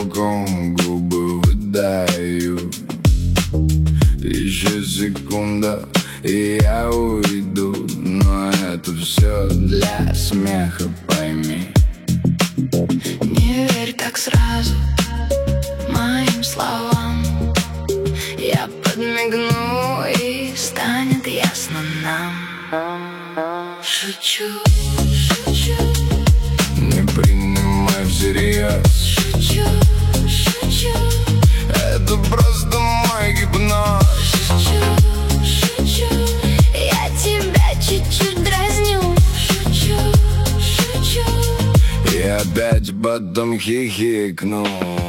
боком губы выдаю. Еще секунда, и я уйду. Но это все для смеха, пойми. Не верь так сразу моим словам. Я подмигну, и станет ясно нам. Шучу, шучу, Не принимай всерьез. шучу, шучу, Это просто мой гипноз. шучу, шучу. Я тебя чуть-чуть дразню. Шучу, шучу. И опять потом хихикну.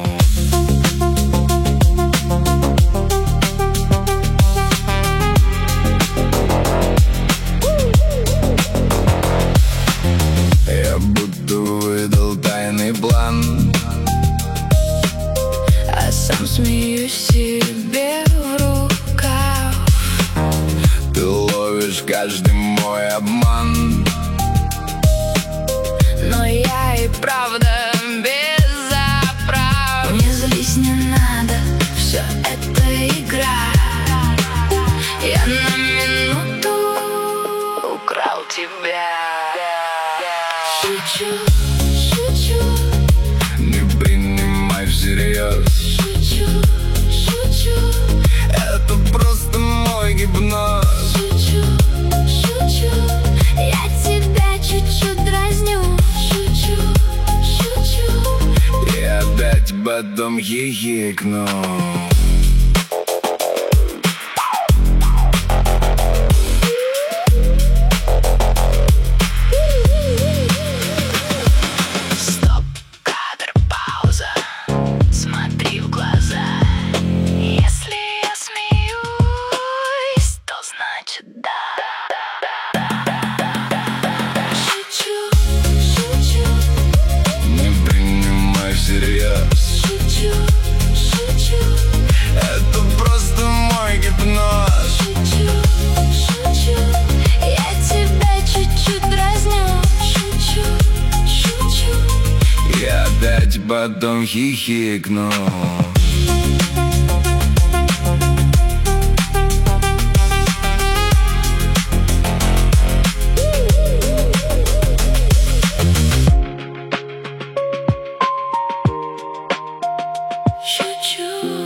Я будто выдал тайный план, А сам смеюсь себе в рукав. ты ловишь каждый мой обман. Но я и правда без оправ. Не злись, не надо, все это игра. Я на минуту украл тебя. Шучу, шучу, Не принимай всерьез. шучу, шучу, Это просто мой гипноз. шучу, шучу. Я тебя чуть-чуть дразню. Шучу, шучу. И опять потом хихикну. Стоп, кадр, пауза. Смотри в глаза. Если я смеюсь, то значит да. Шучу, шучу, Не принимай всерьез. шучу, шучу. Это просто мой гипноз. Шучу, шучу. Я тебя чуть-чуть дразню. Шучу, шучу. И опять потом хихикну. Шучу.